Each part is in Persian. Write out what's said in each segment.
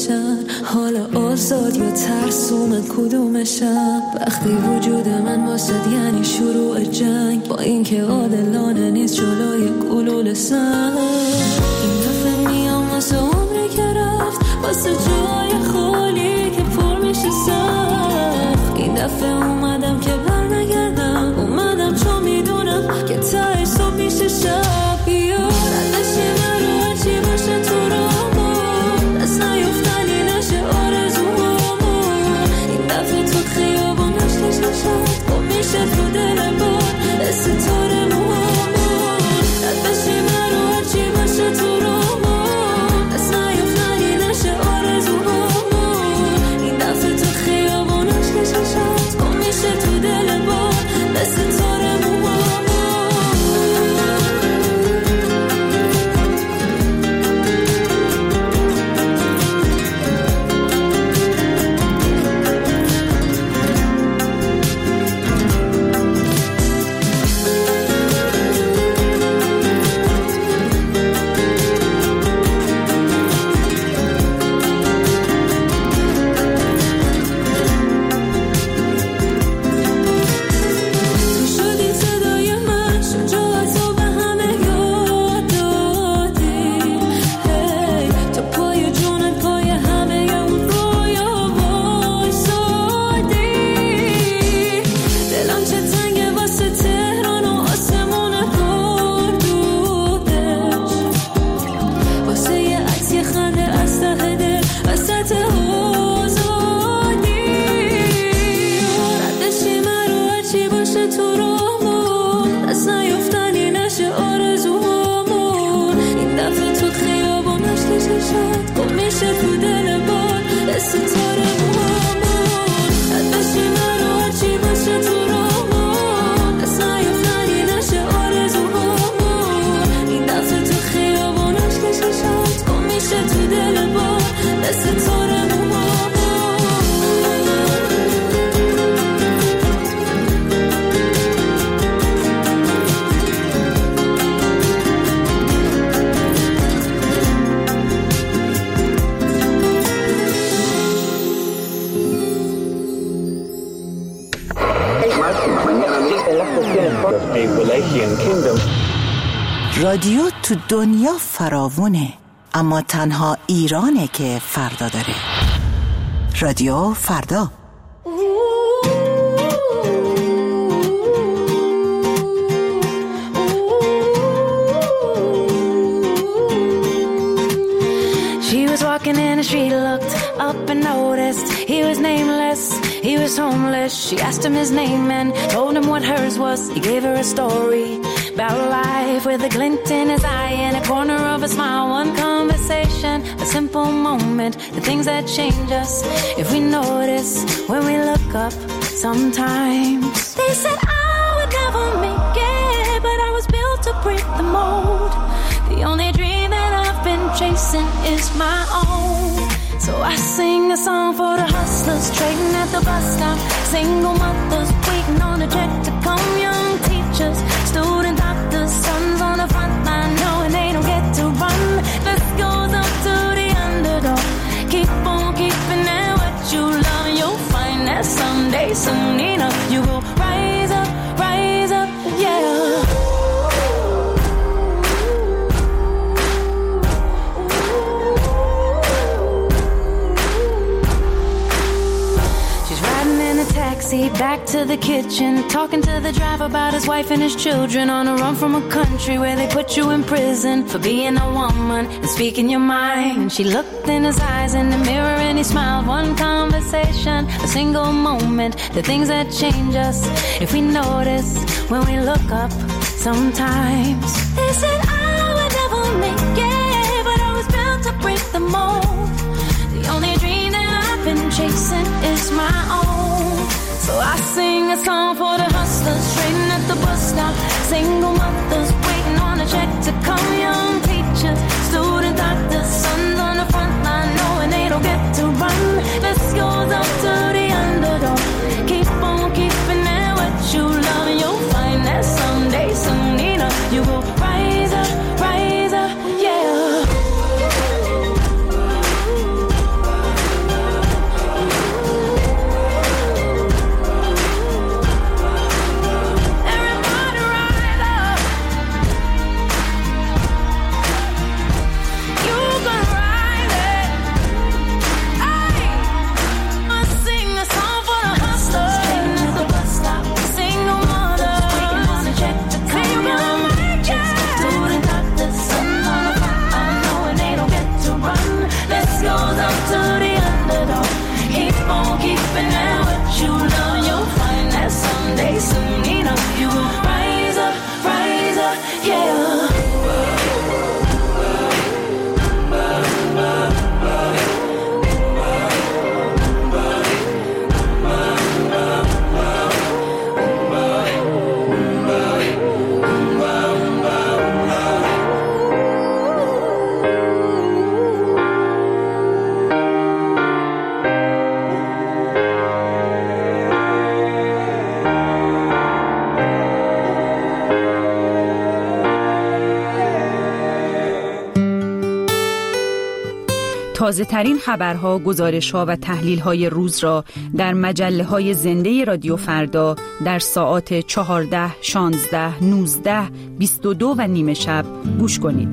کدومشن، حالا آزاد یا ترسومه کدومشن. وقتی وجود من واسد یعنی شروع جنگ، با اینکه عادلانه نیست جلوی گلوله سنگ. این دفعه میام واسه عمری که رفت، واسه جای خالی که پر میشه سخت. این دفعه اومدم که برنگردم، اومدم چون میدونم که تهش صبح میشه شب. ردشی من رو هرچی باشه تو رامون، دست نیفتنی نشه آرزوهامون. این دفعه تو خیابونش کش نشد، گم میشه تو دل بار ستاره موهامون. ردشی من رو هرچی باشه تو رامون، دست نیفتنی نشه آرزوهامون. این دفعه تو خیابونش کش نشد، گم میشه تو دل بار ستاره موهامون. رادیو تو دنیا فراوونه، اما تنها ایرانه که فردا داره. رادیو فردا. She was walking in the street, looked up and noticed he was nameless, he was homeless. She asked him his name and told him what hers was. He gave her a story about life with a glint in his eye and a corner of a smile. One conversation, a simple moment, the things that change us if we notice when we look up sometimes. They said I would never make it, but I was built to break the mold. The only dream that I've been chasing is my own. So I sing a song for the hustlers trading at the bus stop, single mothers waiting on a check to come, young teachers, student doctors, sons on the front line knowing they don't get to run. This goes up to the underdog. Keep on keeping it what you love, and you'll find that someday, soon enough, you will rise up, yeah. Back to the kitchen, talking to the driver about his wife and his children, on a run from a country where they put you in prison for being a woman and speaking your mind. And she looked in his eyes in the mirror and he smiled. One conversation, a single moment, the things that change us if we notice when we look up sometimes. They said I would never make it, but I was built to break the mold. The only dream that I've been chasing is my own. So I sing a song for the hustlers trading at the bus stop, single mothers waiting on a check to come, young teachers, student doctors, sons on the front line knowing they don't get to run. This goes up to the underdog. Keep on keeping it what you love, and you'll find that someday, soon enough, you will rise up, yeah. You know you gon' rise up, yeah. تازه ترین خبرها، گزارش‌ها و تحلیل‌های روز را در مجله‌های زنده رادیو فردا در ساعات 14, 16, 19, 22 و نیم شب گوش کنید.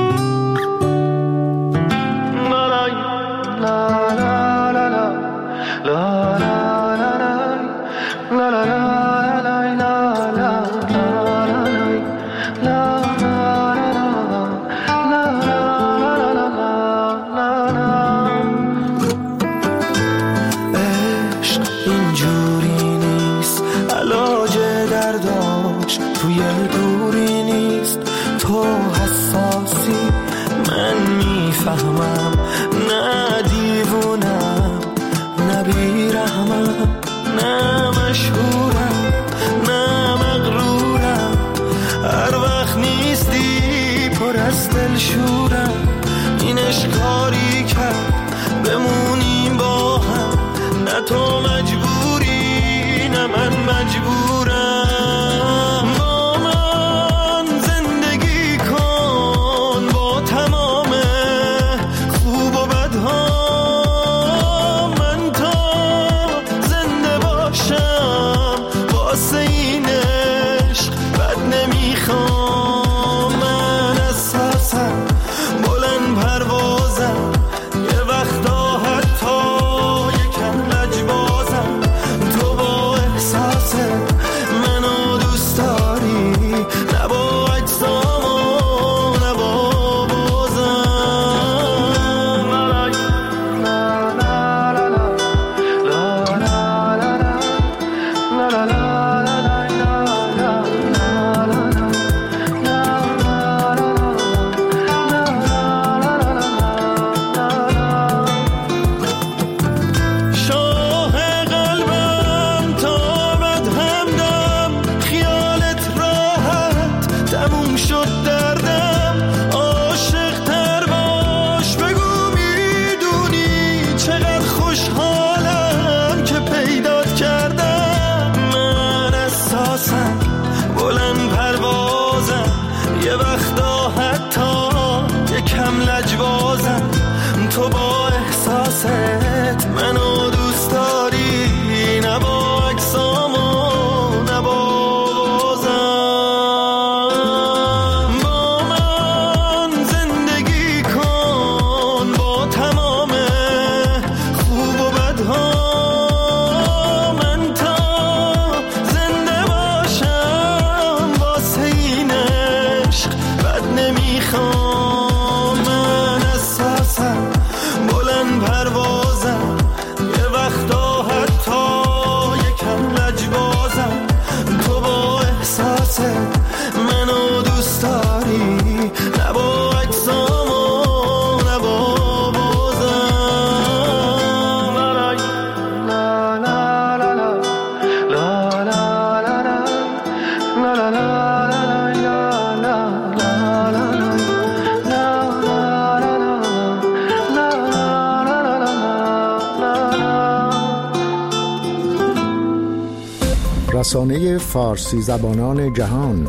رسانه فارسی زبانان جهان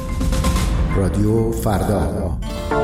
رادیو فردا.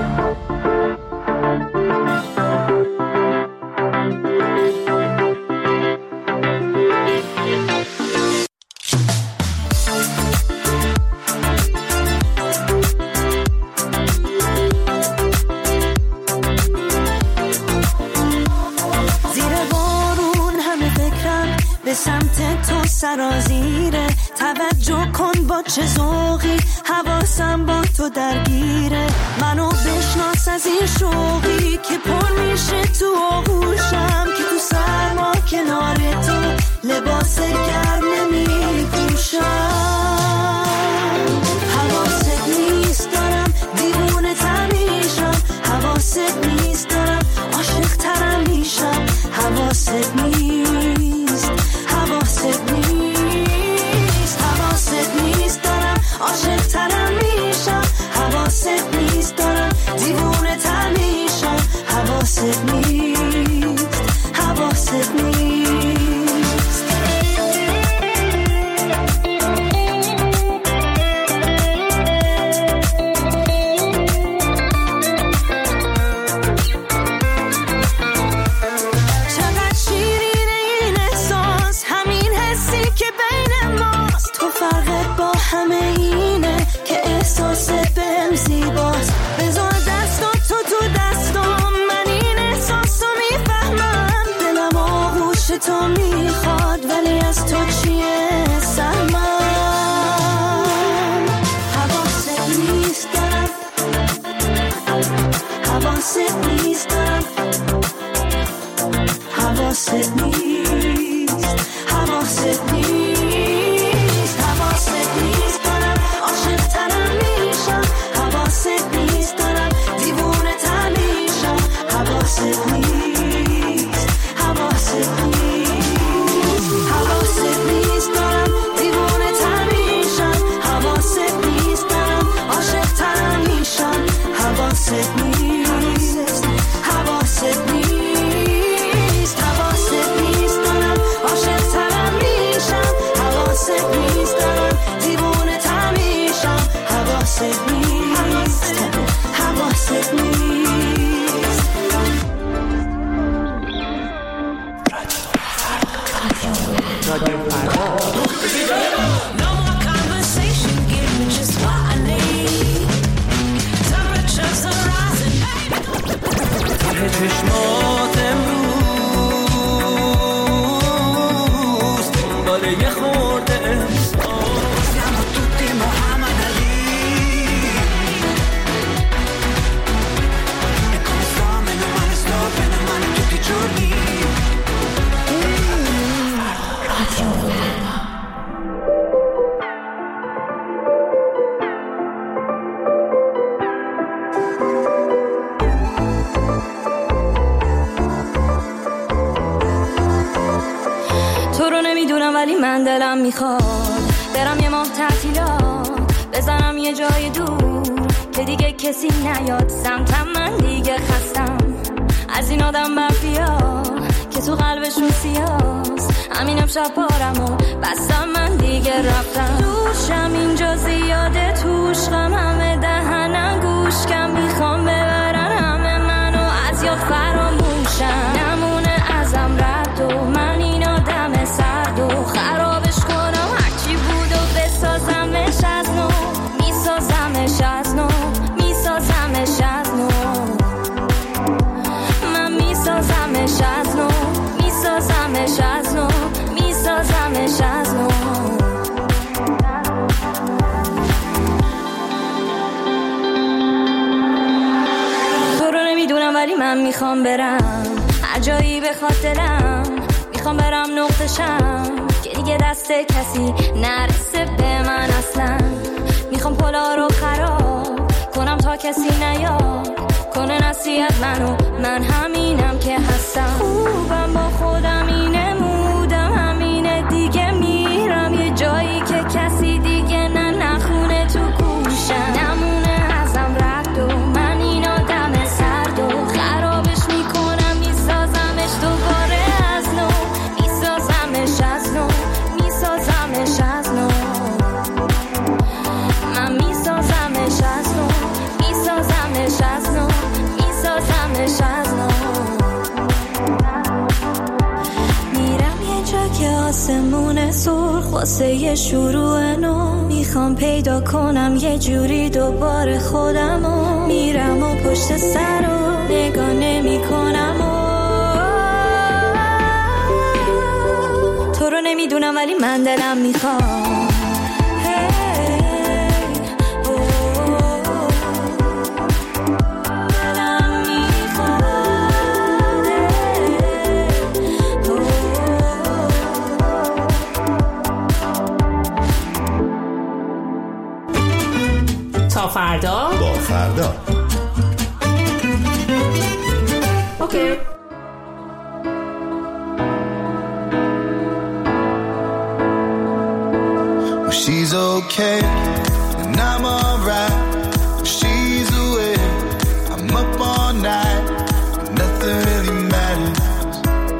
به سمت تو سرازیره، توجه کن با چه ذوقی، حواسم با تو درگیره، منو بشناس از این شوقی که پر میشه تو آغوشم، که تو سرما کنار تو لباس گرم نمی پوشم. ولی من دلم میخواد برم یه ماه تعطیلات بزنم یه جای دور که دیگه کسی نیاد سمتم. من دیگه خستم از این آدم برفیا که تو قلبشون سیاست. همینم شب پارم و بستم من دیگه رفتم. دوشم اینجا زیاده توش غم همه دهنم گوش کم میخوام ببرن همه منو از یاد فراموشم. نمونه ازم رد و من این آدم سرد و خرابش کنم هرچی بود و بسازمش از نو. میسازمش از نو میسازمش از نو. من میسازمش از نو میسازمش از نو میسازمش از نو. تو رو نمیدونم ولی من میخوام برم هر جایی بخواد دلم. میخوام برم نقطه‌شم که دیگه دست کسی نرسه به من اصلا. میخوام پلا رو خراب کنم تا کسی نیاد کنه نصیحت منو. من همینم که هستم. خوبم با خودم اینه مودم همینه دیگه. میرم یه جایی که کسی دیگه نخونه تو گوشم. نمونه ازم رد و من این آدم سرد و خرابش میکنم. میسازمش دوباره از نو میسازمش از نو میسازمش از نو. من میسازمش از نو میسازمش از نو میسازمش از نو. میرم یه جا که آسمون سرخ واسه یه شروع نو. میخوام پیدا کنم یه جوری دوباره خودمو. میرم و پشت سر رو نگاه نمی کنم تو رو نمیدونم ولی من دلم میخوام. تا فردا با فردا. اوکی. Well, she's okay and I'm alright. She's away, I'm up all night. Nothing really matters.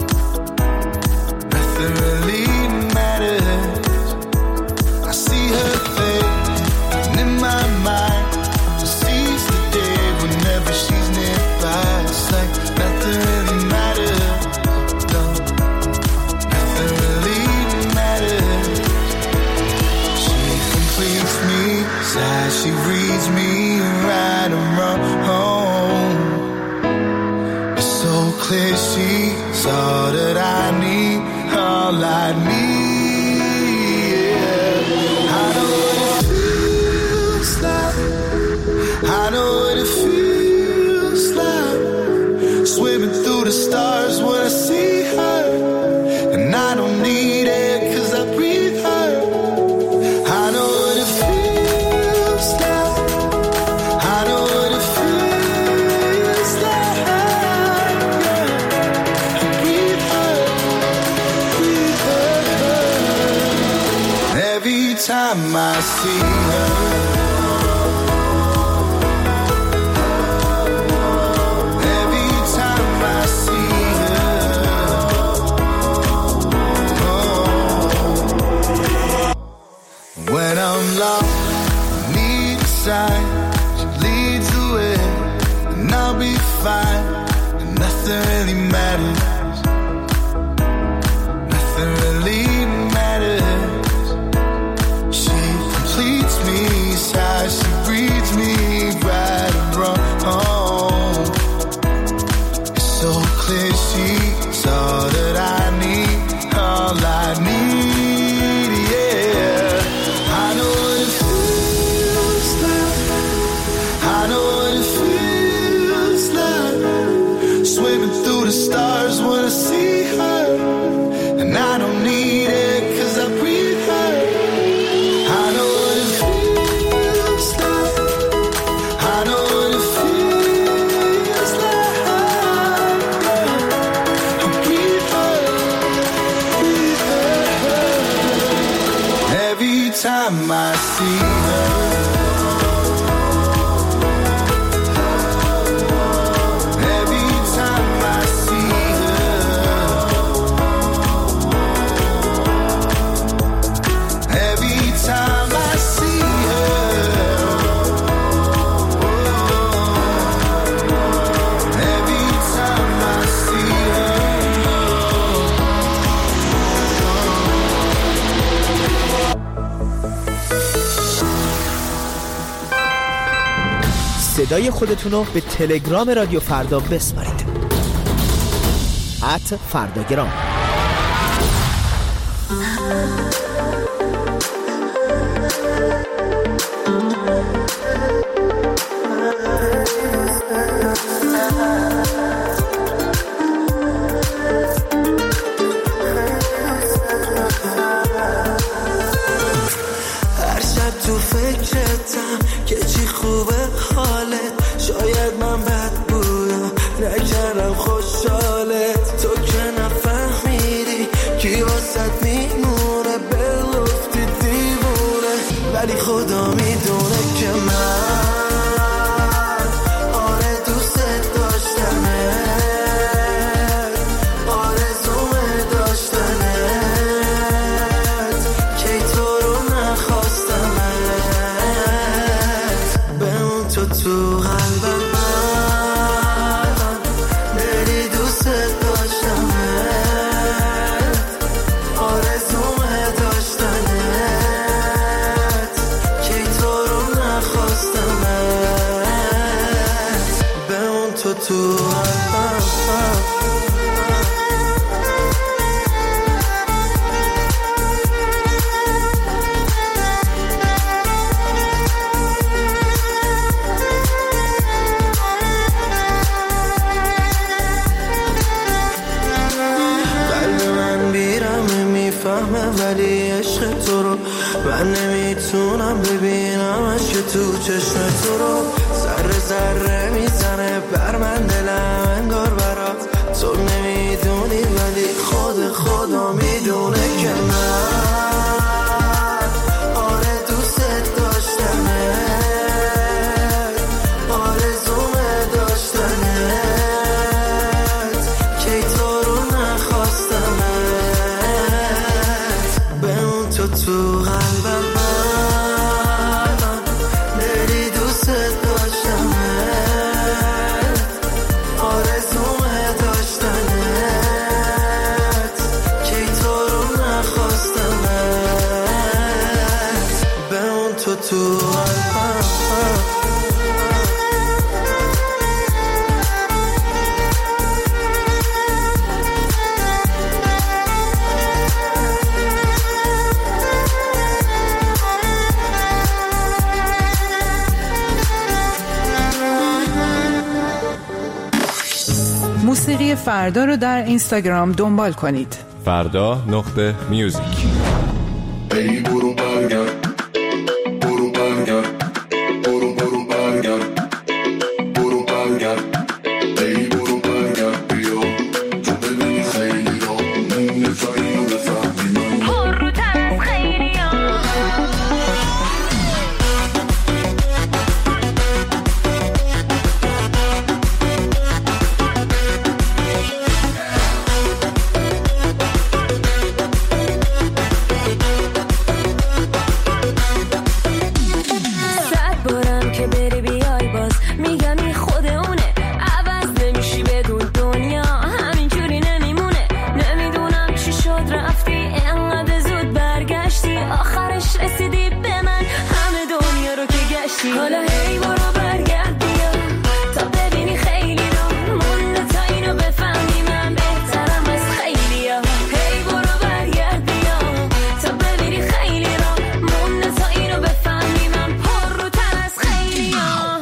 Nothing really matters. I see her face and in my mind I seize the day whenever she's nearby. It's like nothing really matters. No, nothing really matters. She completes me, sighs, she reads me right and wrong. It's so clear she's all that I need, all I need. Yeah. I know what it feels like. I know what it feels like. Swimming through the stars when I see her. And I don't need it 'cause I breathe her. I know what it feels like. I know what it feels like. Yeah. I breathe her, breathe her. Every time I see her, every time I see her, when I'm lost, need a sign. She leads the way, and I'll be fine. And nothing really matters. Nothing really matters. She completes me, sighs, she breathes me right and wrong. It's so clear she's all that I need, all I need. Yeah. I know what it feels like. I know what it feels like. Swimming through the stars when I see her. And I don't need it 'cause I breathe her. I know what it feels like. see her. Every time I see her. Every time I see her. Every time I see her. صدای خودتون رو به تلگرام رادیو فردا بسپارید. @فرداگرام. هر شب تو فکرتم که چی خوبه حالت. شاید من بد بودم نکردم خوشحالت. تو که نفهمیدی کی واسط میمونه. بلفتی دیوونه ولی خدا میدونه که من آره دوست داشتمت. آرزومه داشتنت کی تو رو نخواستمت. بمون تو قلبم من دلی دوست داشتمت. آرزومه داشتنت کی تو رو نخواستمت. بمون تو قلبم. قلب من بیرمه میفهمه ولی عشق تو رو من نمیتونم ببینمش که تو چشم تو رو. ذره ذره میزنه بر من دلم انگار برات. تو نمیدونی ولی خدا میدونه که من آره دوست داشتمت. آرزومه داشتنت کی تو رو نخواستمت. بمون تو قلبم من دلی دوست داشتمت. آرزومه داشتنت کی تو رو نخواستمت. بمون تو قلبم. موسیقی فردا رو در اینستاگرام دنبال کنید. فردا.music. ای برو برگرد برو برگرد برو برگرد برو برگرد. ای برو برگرد بیا تو ببینی خیلی را نفهمی و بفهمی من پر رو تن خیلی حالا هی برو برگرد بیا تا ببینی خیلی رو مونده تا اینو بفهمی من بهترم از خیلی ها. هی برو برگرد بیا تا ببینی خیلی رو مونده تا اینو بفهمی من پر رو تر از خیلی ها.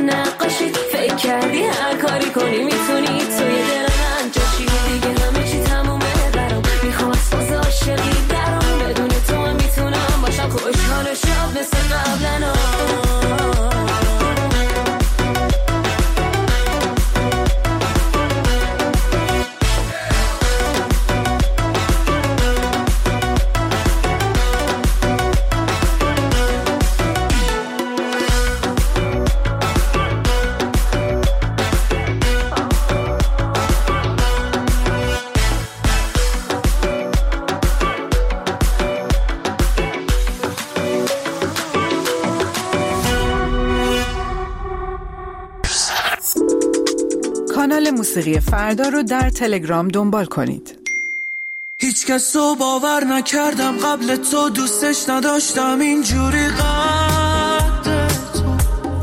نقاشی فکر کردی هر کاری کنی میتونی توی دل من جاشی دیگه همه چی تمومه برام میخوام از ساز عاشقی درام بدون تو من میتونم باشم خوشحال و شاد مثل قبلنا کانال موسیقی فردا رو در تلگرام دنبال کنید. هیچ کس رو باور نکردم قبل تو دوستش نداشتم اینجوری قد تو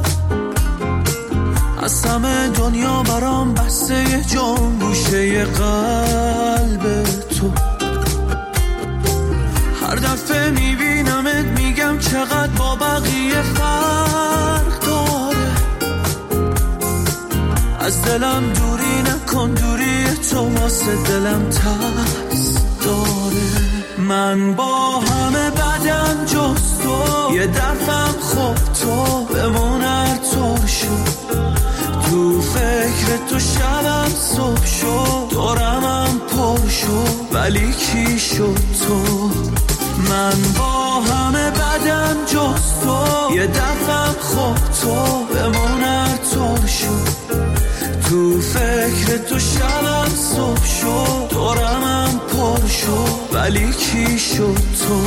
از همه دنیا برام بسته یه جان گوشه قلب تو هر دفعه میبینمت میگم چقدر با بقیه فرق داره از دلم دوری نکن دوری تو واسه دلم ترس داره من با همه بدم جز تو یه دفعم خوب تو بمون هر طور شد تو فکر تو شبم صبح شد دورمم پر شد ولی کی شد تو من با همه بدم جز تو یه دفعم خوب تو بمون هر طور شد تو فکر تو شبم صبح شد دورمم پر شد ولی کی شد تو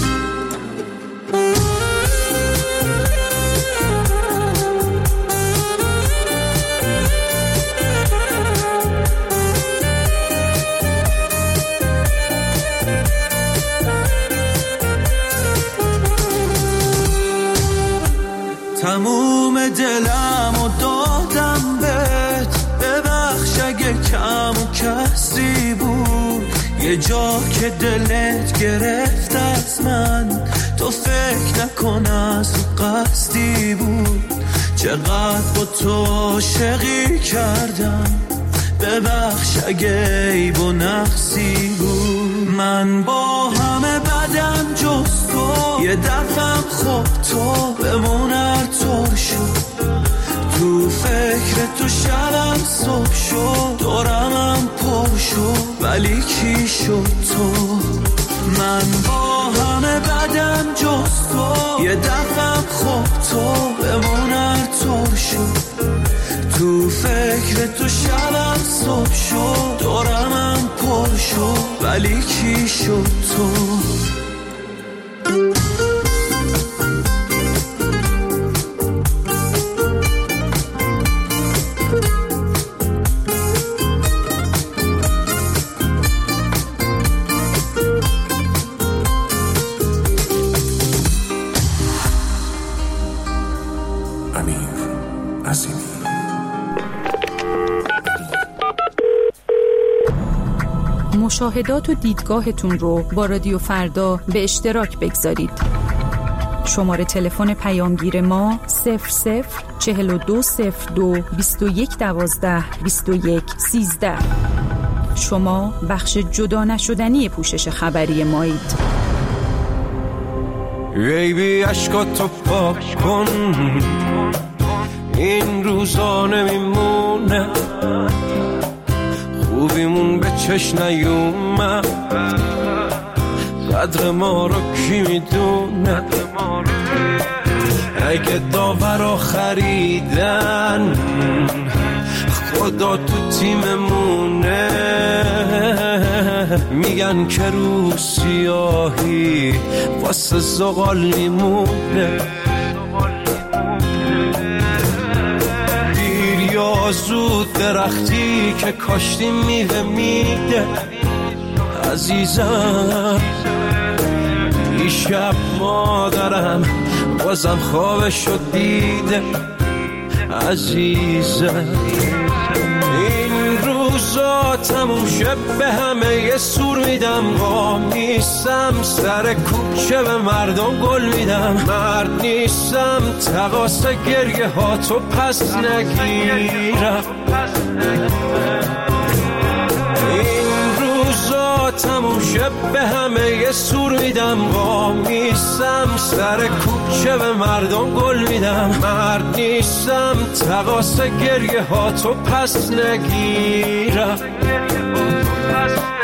تموم دلم و دادم بهت ببخش اگه کم و کسی بود یه جا که دلت گرفت از من تو فکر نکن از قصدی بود چقدر با تو عاشقی کردم ببخش اگه عیب و نقصی بود من با همه بدم جز تو یه دفعم خوب تو بمون هر طور شد تو فکر تو شبم صبح شد دورمم پر شد ولی کی شد تو من با همه بدم جز تو یه دفعم خوب تو بمون هر طور شد تو فکر تو شبم صبح شد دورمم پر شد ولی کی شد تو مشاهدات و دیدگاهتون رو با رادیو فردا به اشتراک بگذارید. شماره تلفن پیامگیر ما 004202 2112 2113. شما بخش جدا نشدنی پوشش خبری مایید. بیبی عشقاتو پاک کن این روزا نمیمونه خوبیمون به چش نیومد قدر ما رو کی میدونه اگه داورا خریدن خدا تو تیممونه میگن که رو سیاهی واسه زغال میمونه دیر یا زود درختی که کاشتی میوه میده عزیزم دیشب مادرم بازم خوابشو دیده عزیزم این روزا تموم شه به همه یه سور میدم، قام نیستم سر کوچه به مردم گل میدم، مرد نیستم تقاصه گریه ها تو پس نگیرم، این روزا تموم شه به همه یه سور میدم، قام نیستم سر کوچه به مردم گل میدم، مرد نیستم تقاصه گریه ها تو پس نگیرم.